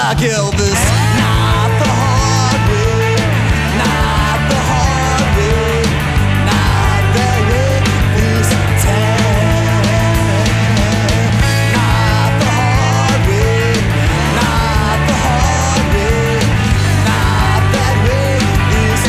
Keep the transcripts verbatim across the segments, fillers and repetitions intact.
like Elvis. Not the hard way, not the hard way, not that way this time. Not the hard way, not the hard way, not that way this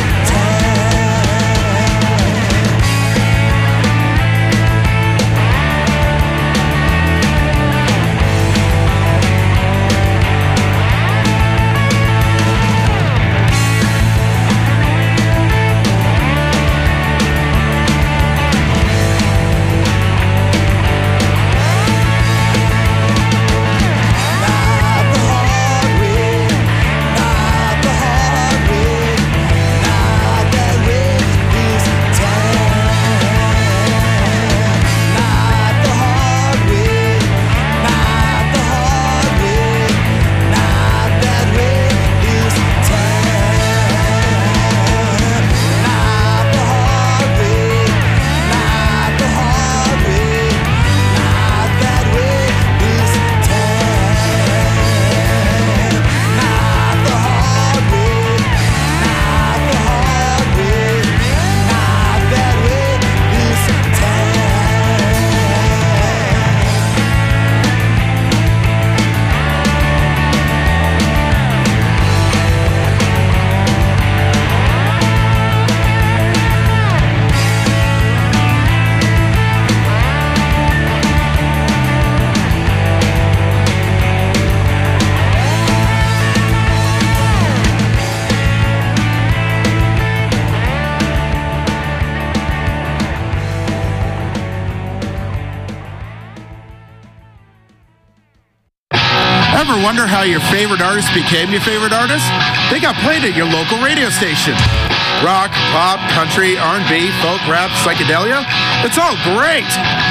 Ever wonder how your favorite artist became your favorite artist? They got played at your local radio station. Rock, pop, country, R and B, folk, rap, psychedelia. It's all great.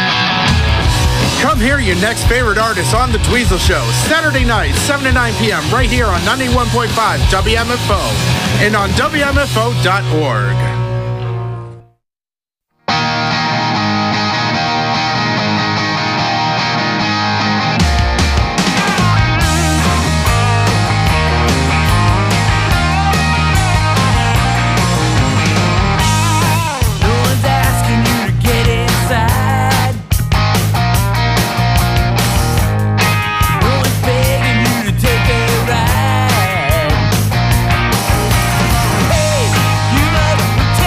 Come hear your next favorite artist on The Dweezil Show, Saturday night, seven to nine p.m. right here on ninety-one point five W M F O and on W M F O dot org. Hey, you love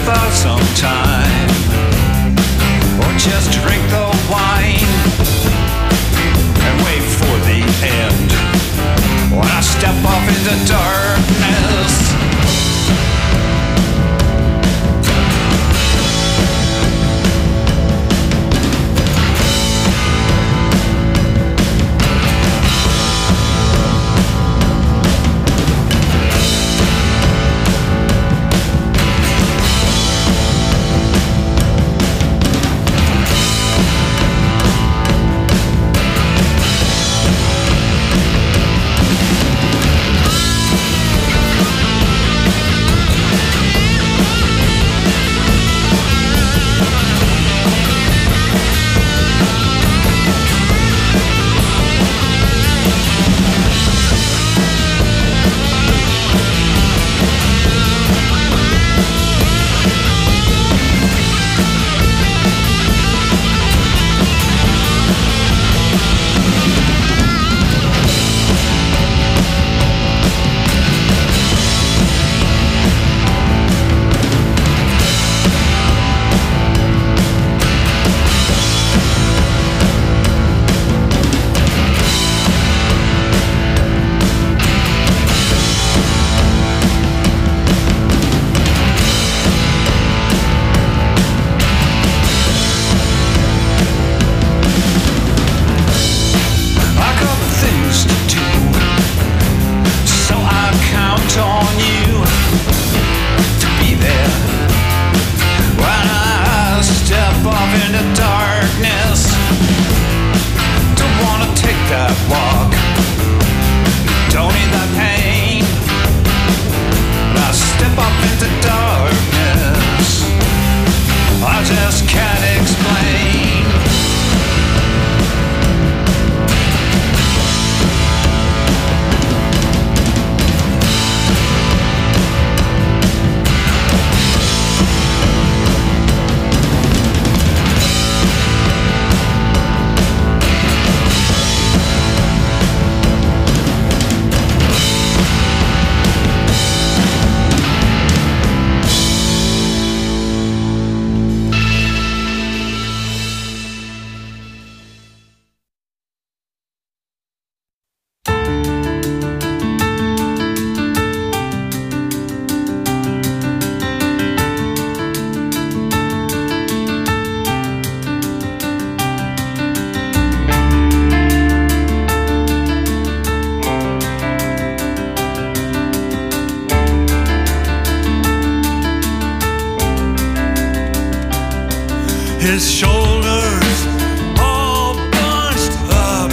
for some time, or just drink the wine and wait for the end. When I step off into darkness, his shoulders all bunched up,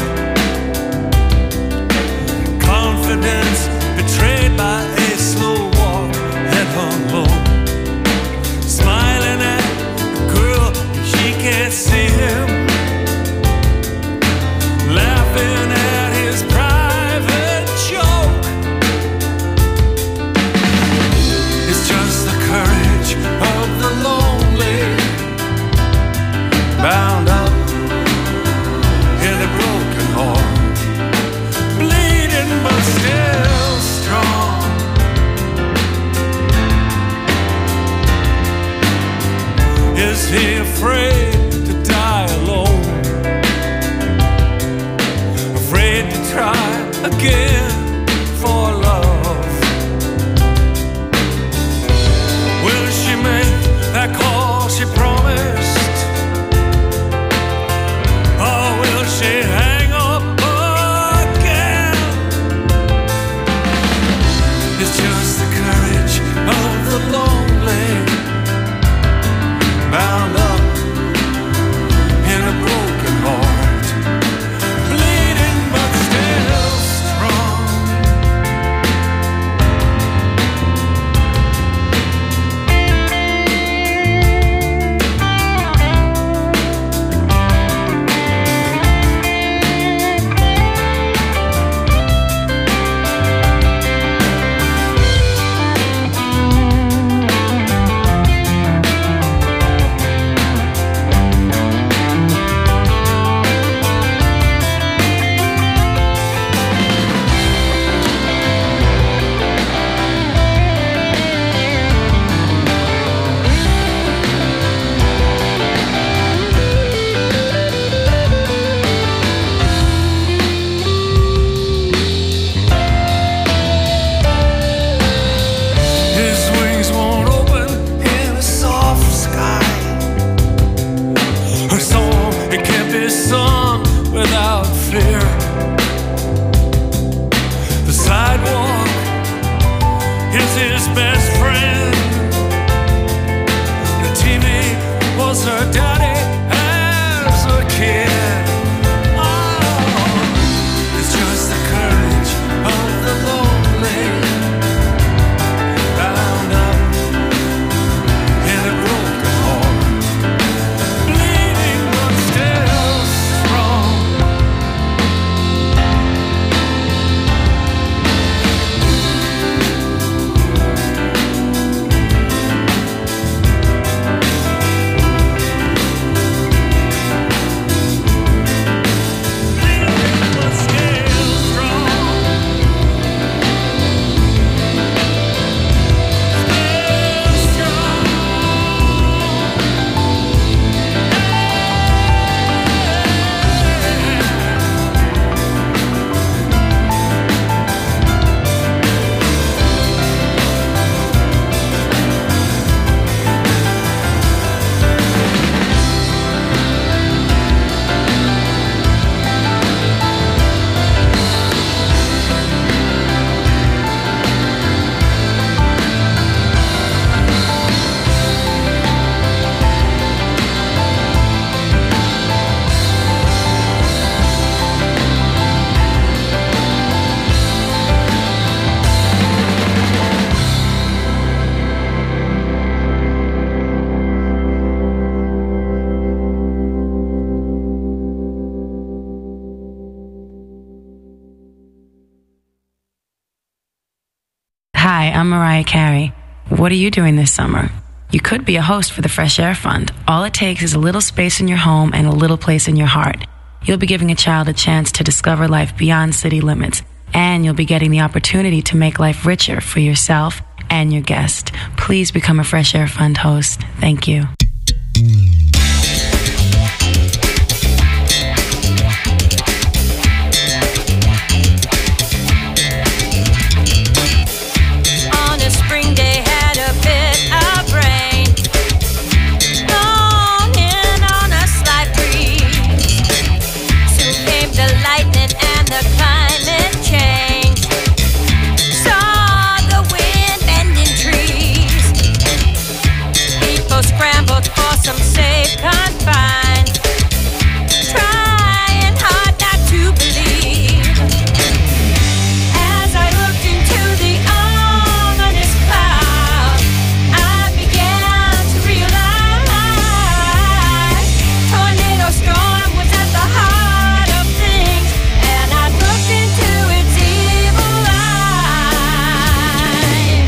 confidence betrayed by a slow walk, head hung low, smiling at the girl, she can't see him, laughing at his private joke. It's just the courage of the lonely, bound up in a broken heart, bleeding but still strong. Is he afraid to die alone? Afraid to try again for love? Will she make that call she promised? Or will she hang up again? It's just the courage of the lonely, bound up in a broken heart, bleeding but still strong. Hi, I'm Mariah Carey. What are you doing this summer? You could be a host for the Fresh Air Fund. All it takes is a little space in your home and a little place in your heart. You'll be giving a child a chance to discover life beyond city limits, and you'll be getting the opportunity to make life richer for yourself and your guest. Please become a Fresh Air Fund host. Thank you. On a spring day, had a bit of rain. Blown in on a slight breeze. Soon came the lightning and the climate change. Saw the wind bending trees. People scrambled for some safe confines. Trying hard not to believe. As I looked into the ominous cloud, I began to realize tornado storm was at the heart of things, and I looked into its evil eye.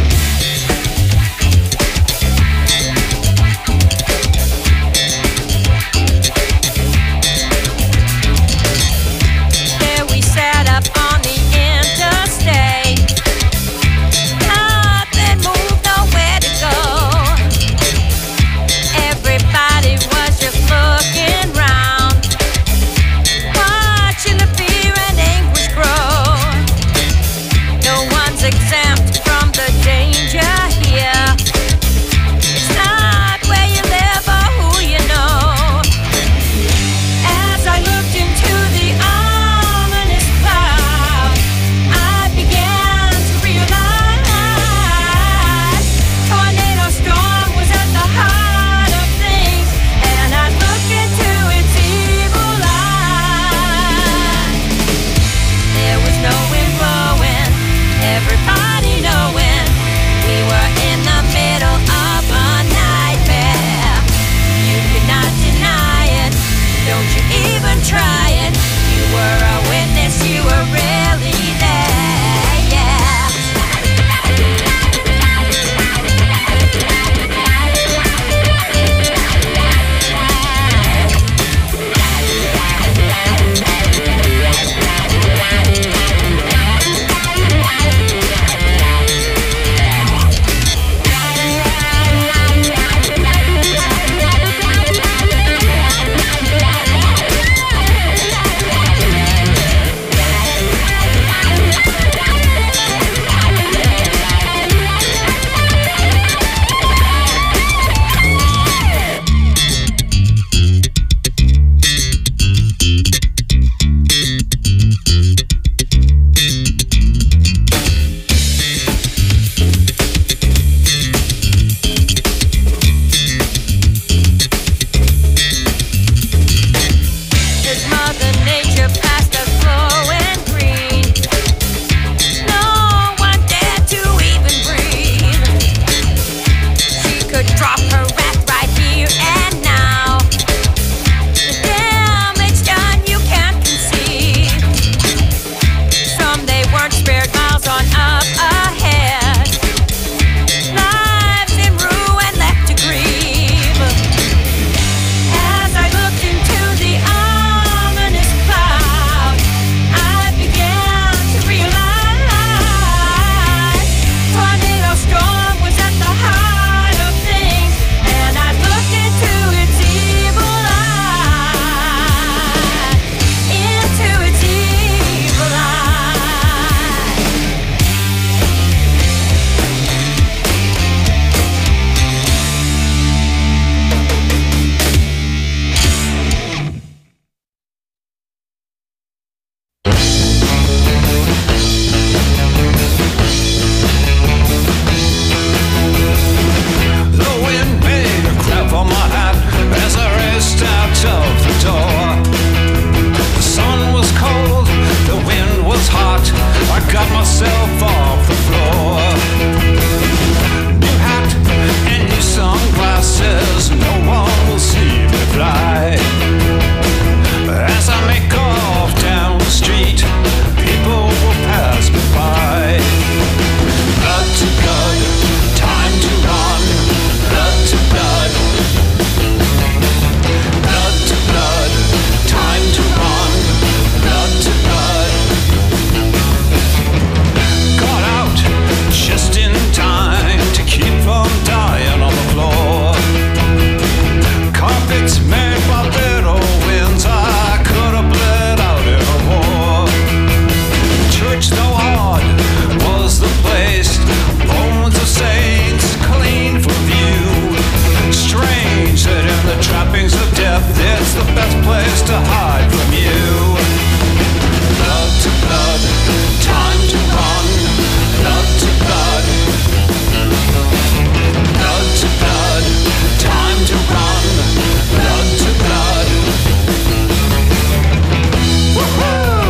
it's the best place to hide from you. Blood to blood, time to run. Blood to blood, blood to blood, time to run. Blood to blood. Woohoo!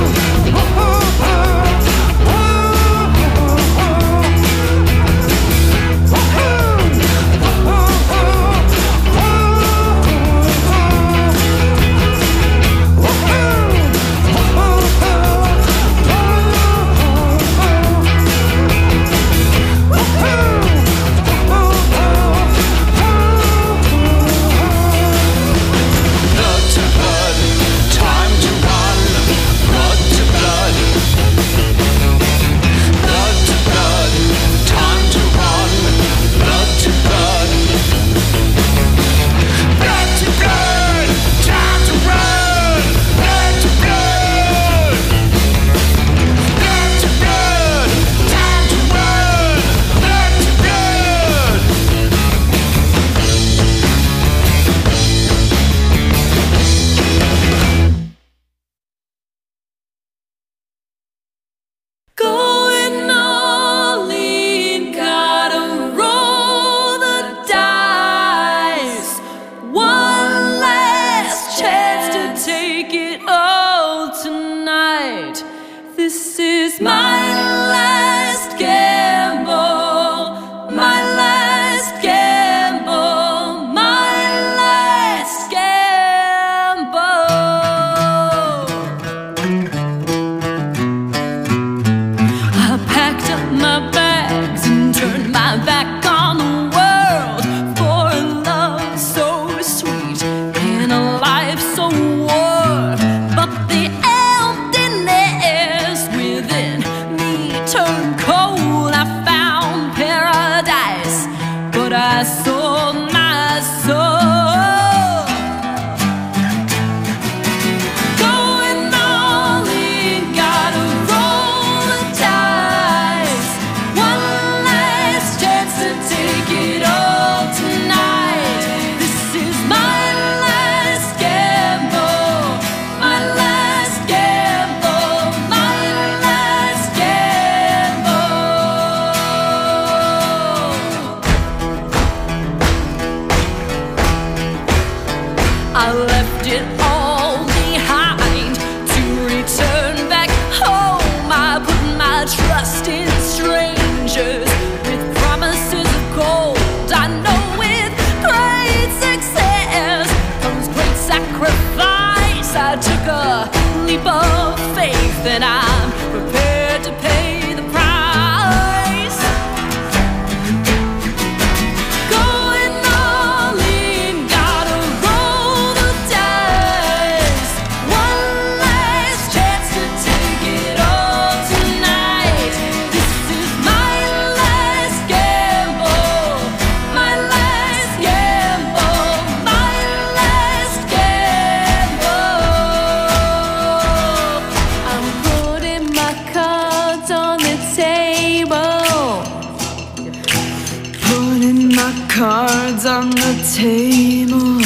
cards on the table.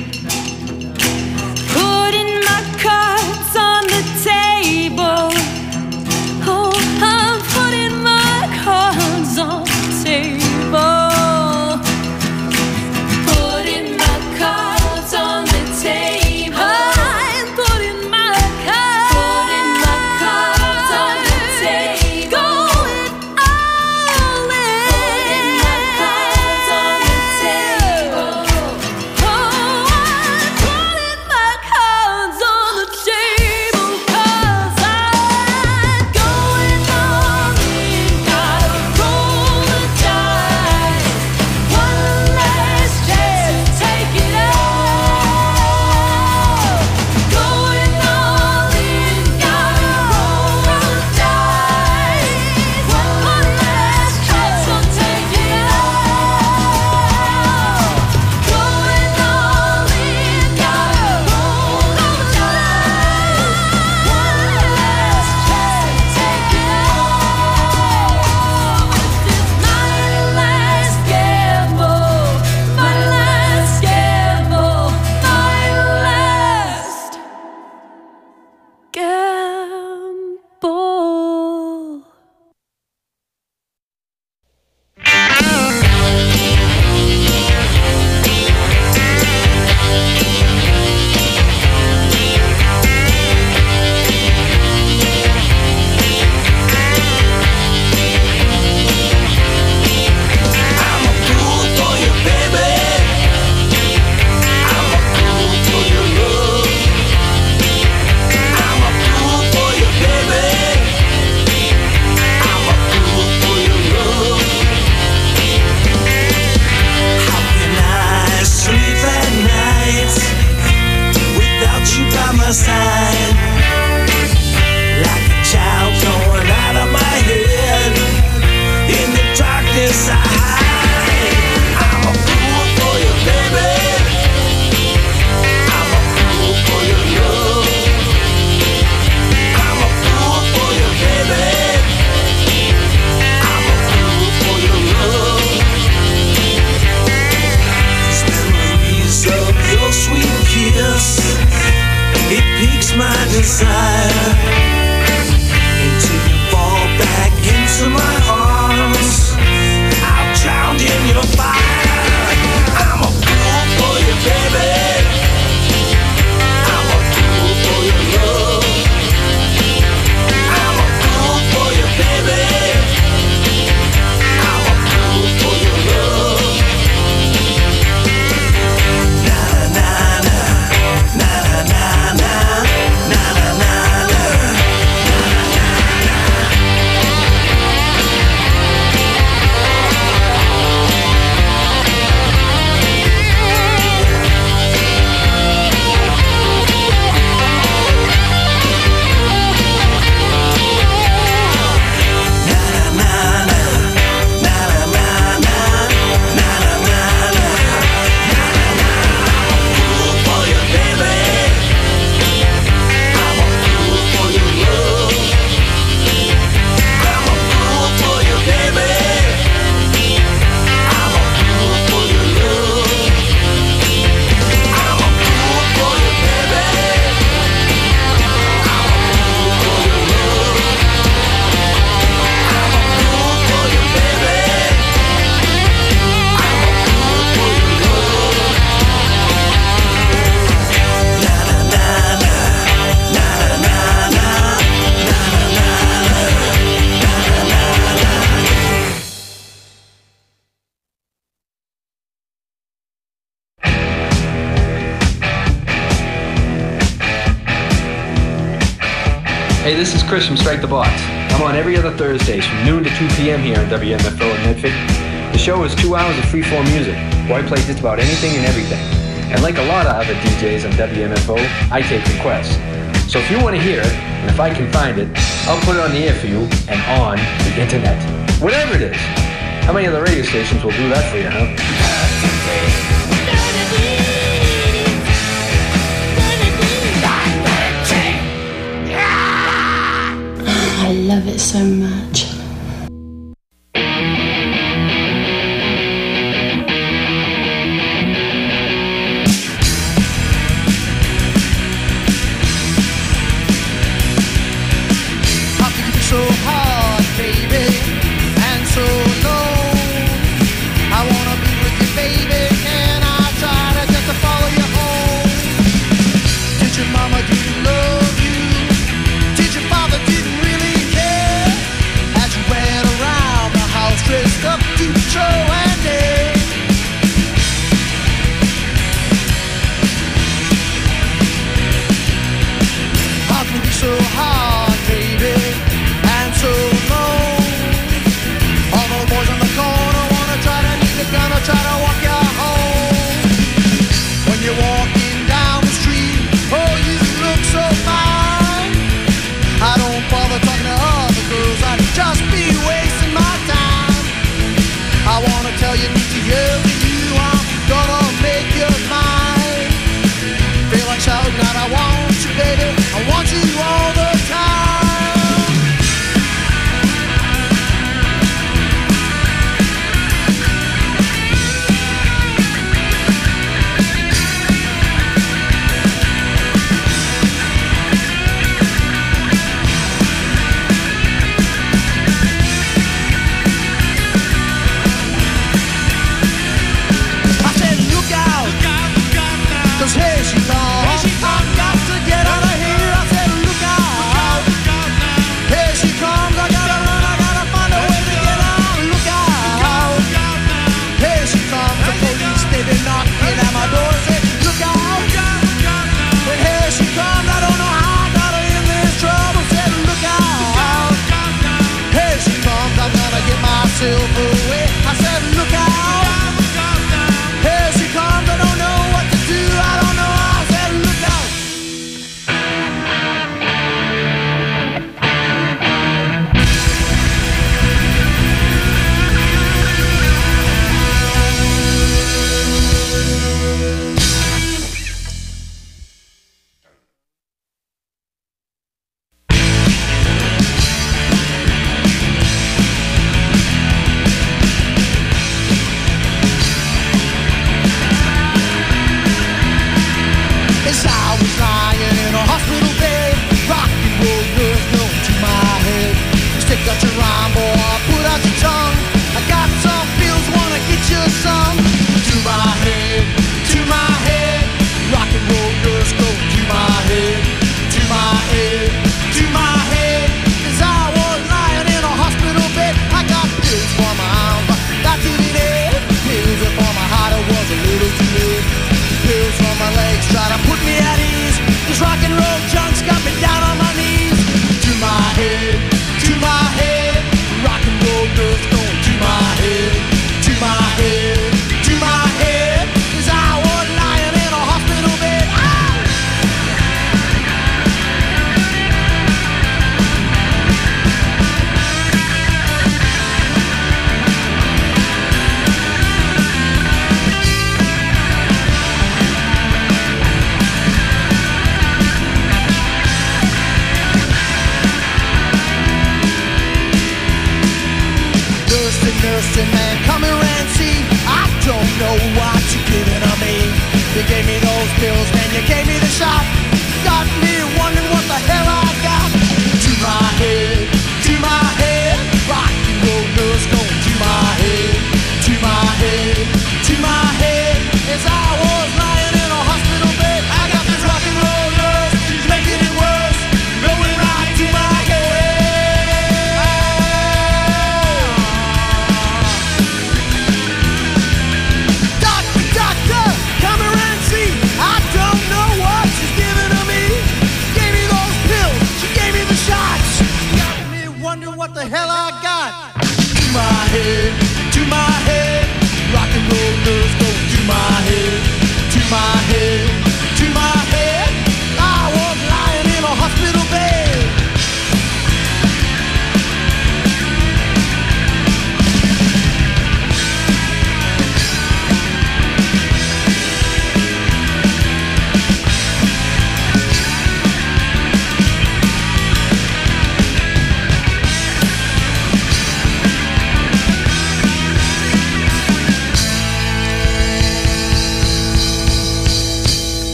Putting my cards on the table. Oh, I'm putting my cards on the table. Putting my cards on the table. I'm putting my cards, putting my cards on the table. Going all in. Putting my cards on the table. my side, like a child going out of my head. In the darkness I hide. I'm a fool for you, baby. I'm a fool for your love. I'm a fool for you, baby. I'm a fool for your love. These memories of your sweet kiss, it piques my desire until you fall back into my arms. I'll drown in your fire. I'm a fool for you, baby. I'm a fool for your love. I'm a fool for you, baby. I'm a fool for your love. Na na na na na na na na na na. Hey, this is Chris from Strike the Box. I'm on every other Thursdays from noon to two p.m. here on W M F O in Medford. The show is two hours of free-form music, where I play just about anything and everything. And like a lot of other D Js on W M F O, I take requests. So if you want to hear it, and if I can find it, I'll put it on the air for you and on the internet. Whatever it is. How many other radio stations will do that for you, huh? I love it so much. How can you be so hard, baby, and so low? I wanna be with you, baby, and I try to just to follow you home. Did your mama do love you? Did your father didn't really care?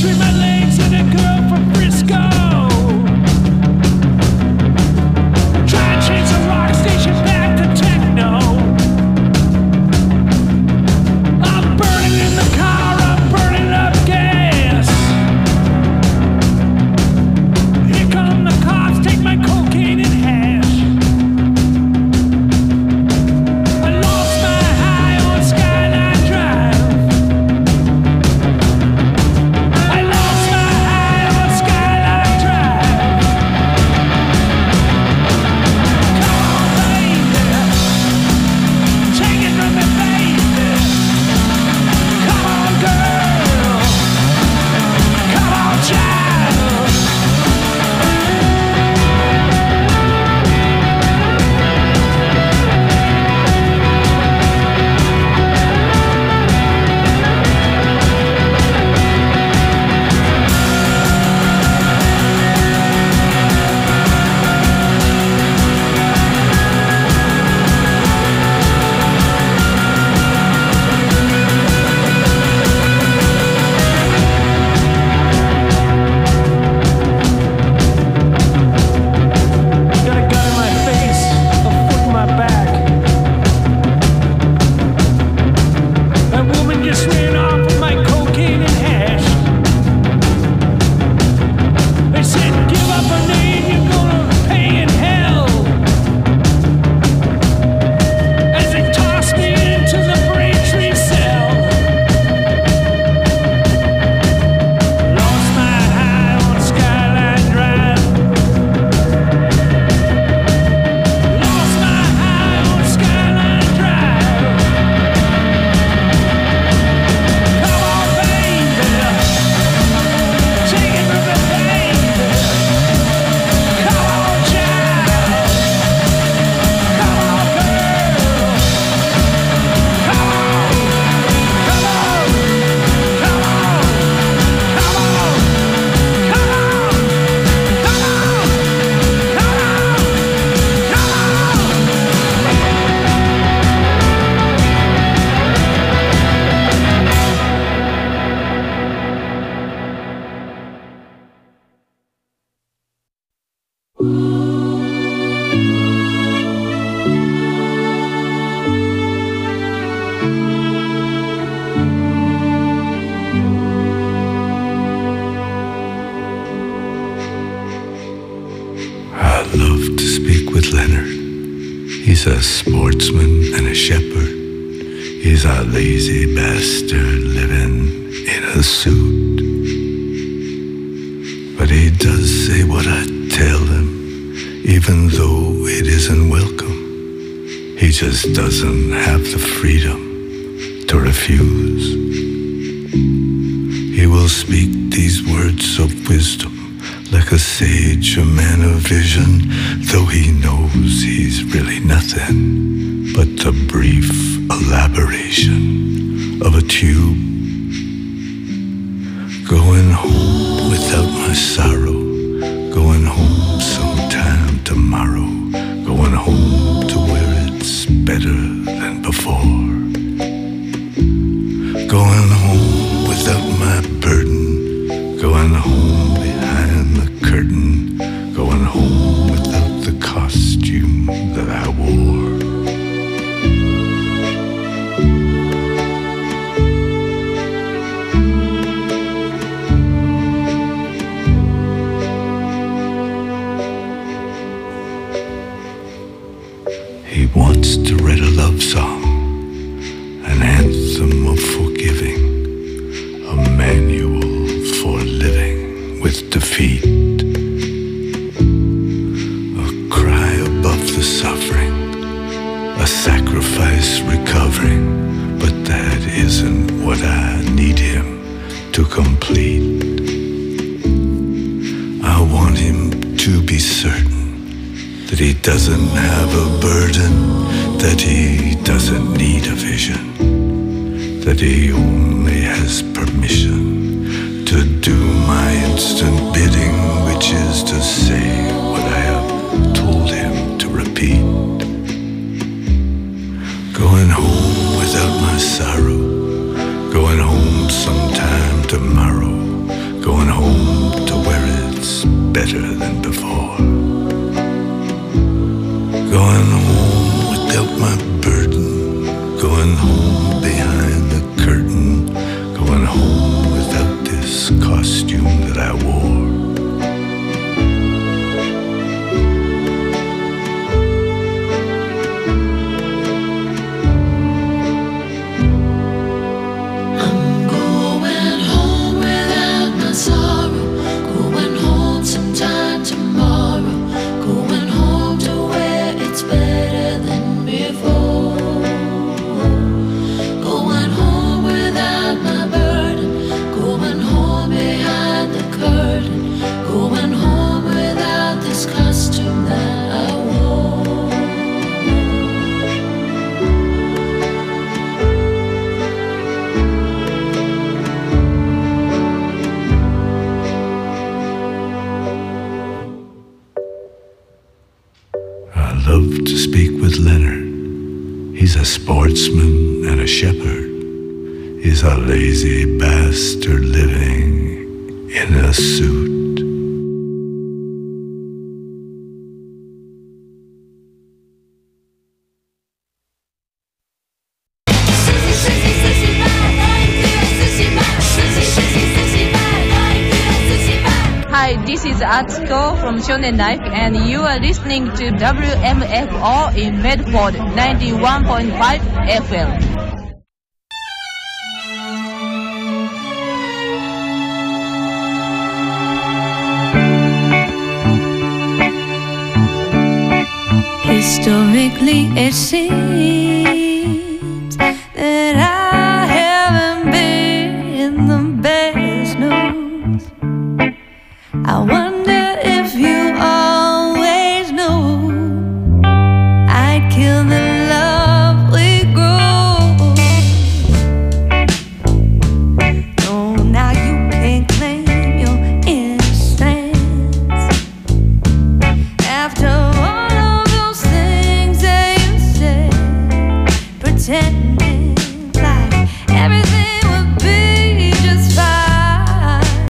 between my legs and a girl from Frisco. Try and change the rock station back to techno. I'm burning in the car, I'm burning up gas. Here come the cops, take my cocaine and hash. I lost my high on Skyline Drive. I lost my high on Skyline Drive. Come on, baby. Take it from me, baby. Come on, girl. Come on, child. Got a gun in my face, a foot in my back. That woman just ran off with my cocaine and hash. They said, give up her name, you're gonna pay in hell. As they tossed me into the Braintree cell. Lost my high on Skyline Drive. Lost my high on Skyline Drive. Come on, baby. Take it from me, baby. Come on, child. Come on, girl. Come on. Come on. Come on. Come on. Come on. Come on. Come I love to speak with Leonard. He's a sportsman and a shepherd. He's a lazy bastard living in a suit. But he does say what I tell him, even though it isn't welcome. He just doesn't have the freedom to refuse. He will speak these words of wisdom like a sage, a man of vision, though he knows he's really nothing but the brief elaboration of a tube. Going home without my sorrow, going home sometime tomorrow, going home to where it's better than before. Going home without my burden, going home behind the curtain, going home without the costume that I wore. He wants to write a love song, an anthem of forgiving, a manual for living with defeat, a cry above the suffering, a sacrifice recovering, but that isn't what I need him to complete. I want him to be certain that he doesn't have a burden, that he doesn't need a vision, that he only has permission to do my instant bidding, which is to say what I have told him to repeat. Going home without my sorrow, going home sometime tomorrow, better than before. Going home without my burden, going home behind the curtain, going home without this costume that I wore. To speak with Leonard. He's a sportsman and a shepherd. He's a lazy bastard living in a suit. Hi, this is Atsuko from Shonen Life, and you are listening to W M F O in Medford, ninety-one point five F M. Historically, it seems that I haven't been the best news. I